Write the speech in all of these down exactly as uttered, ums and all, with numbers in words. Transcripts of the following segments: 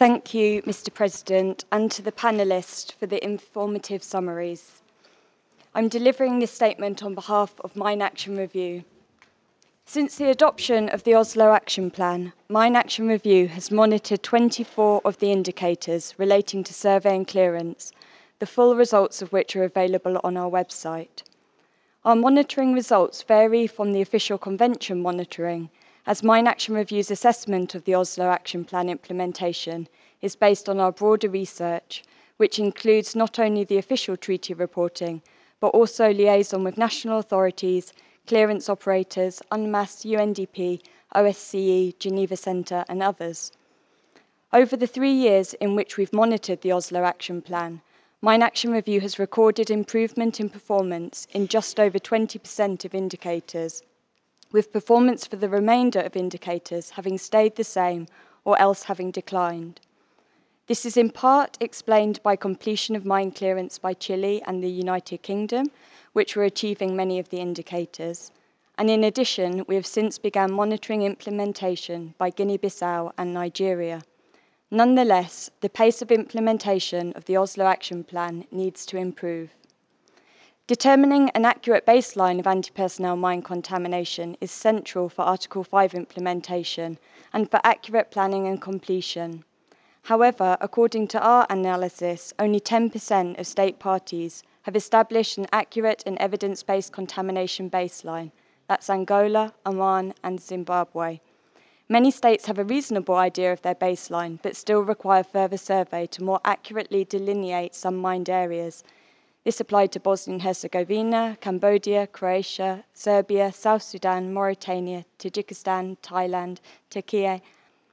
Thank you, Mister President, and to the panellists for the informative summaries. I'm delivering this statement on behalf of Mine Action Review. Since the adoption of the Oslo Action Plan, Mine Action Review has monitored twenty-four of the indicators relating to survey and clearance, the full results of which are available on our website. Our monitoring results vary from the official convention monitoring, as Mine Action Review's assessment of the Oslo Action Plan implementation is based on our broader research, which includes not only the official treaty reporting, but also liaison with national authorities, clearance operators, UNMAS, U N D P, O S C E, Geneva Centre, and others. Over the three years in which we've monitored the Oslo Action Plan, Mine Action Review has recorded improvement in performance in just over twenty percent of indicators, with performance for the remainder of indicators having stayed the same or else having declined. This is in part explained by completion of mine clearance by Chile and the United Kingdom, which were achieving many of the indicators. And in addition, we have since begun monitoring implementation by Guinea-Bissau and Nigeria. Nonetheless, the pace of implementation of the Oslo Action Plan needs to improve. Determining an accurate baseline of anti-personnel mine contamination is central for Article five implementation and for accurate planning and completion. However, according to our analysis, only ten percent of state parties have established an accurate and evidence-based contamination baseline. That's Angola, Oman, and Zimbabwe. Many states have a reasonable idea of their baseline, but still require further survey to more accurately delineate some mined areas. This applied to Bosnia and Herzegovina, Cambodia, Croatia, Serbia, South Sudan, Mauritania, Tajikistan, Thailand, Turkey,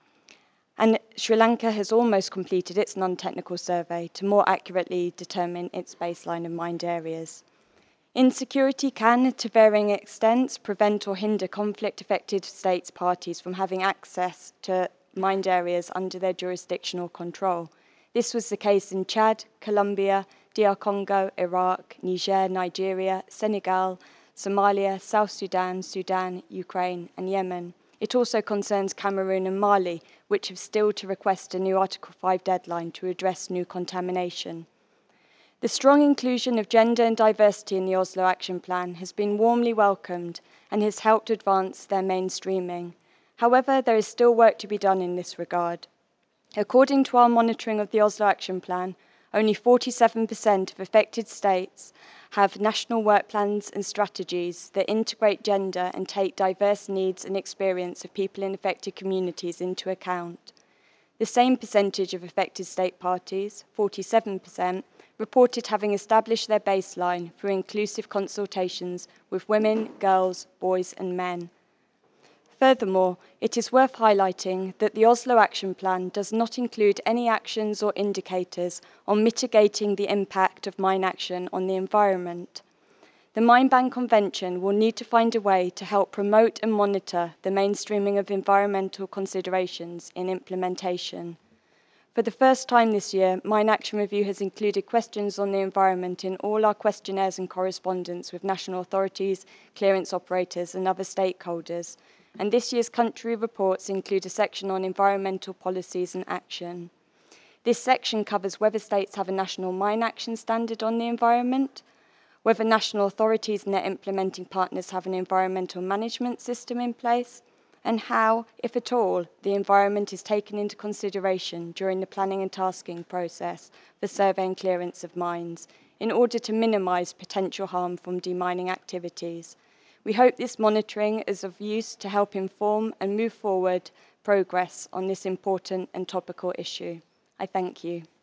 and Sri Lanka has almost completed its non-technical survey to more accurately determine its baseline of mined areas. Insecurity can, to varying extents, prevent or hinder conflict-affected states' parties from having access to mined areas under their jurisdictional control. This was the case in Chad, Colombia, D R Congo, Iraq, Niger, Nigeria, Senegal, Somalia, South Sudan, Sudan, Ukraine, and Yemen. It also concerns Cameroon and Mali, which have still to request a new Article five deadline to address new contamination. The strong inclusion of gender and diversity in the Oslo Action Plan has been warmly welcomed and has helped advance their mainstreaming. However, there is still work to be done in this regard. According to our monitoring of the Oslo Action Plan, only forty-seven percent of affected states have national work plans and strategies that integrate gender and take diverse needs and experience of people in affected communities into account. The same percentage of affected state parties, forty-seven percent, reported having established their baseline through inclusive consultations with women, girls, boys, and men. Furthermore, it is worth highlighting that the Oslo Action Plan does not include any actions or indicators on mitigating the impact of mine action on the environment. The Mine Ban Convention will need to find a way to help promote and monitor the mainstreaming of environmental considerations in implementation. For the first time this year, Mine Action Review has included questions on the environment in all our questionnaires and correspondence with national authorities, clearance operators, and other stakeholders. And this year's country reports include a section on environmental policies and action. This section covers whether states have a national mine action standard on the environment, whether national authorities and their implementing partners have an environmental management system in place, and how, if at all, the environment is taken into consideration during the planning and tasking process for survey and clearance of mines in order to minimise potential harm from demining activities. We hope this monitoring is of use to help inform and move forward progress on this important and topical issue. I thank you.